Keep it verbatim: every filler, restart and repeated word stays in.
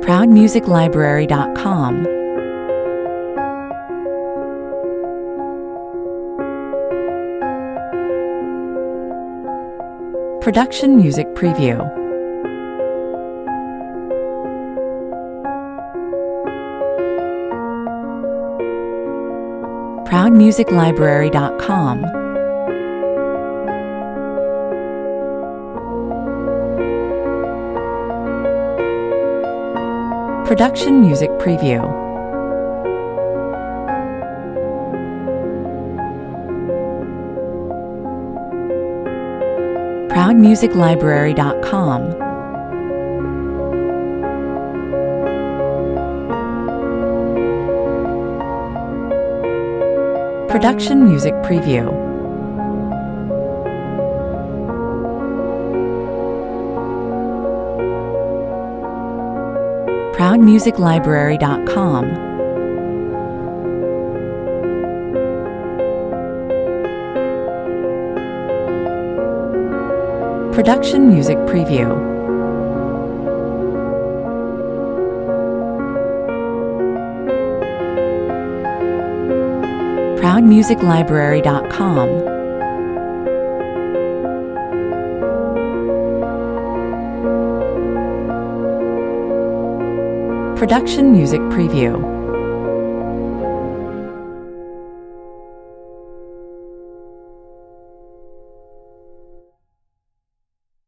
proud music library dot com. Production Music Preview. proud music library dot com. Production Music Preview. proud music library dot com. Production Music Preview. proud music library dot com. Production Music Preview. proud music library dot com. Production Music Preview.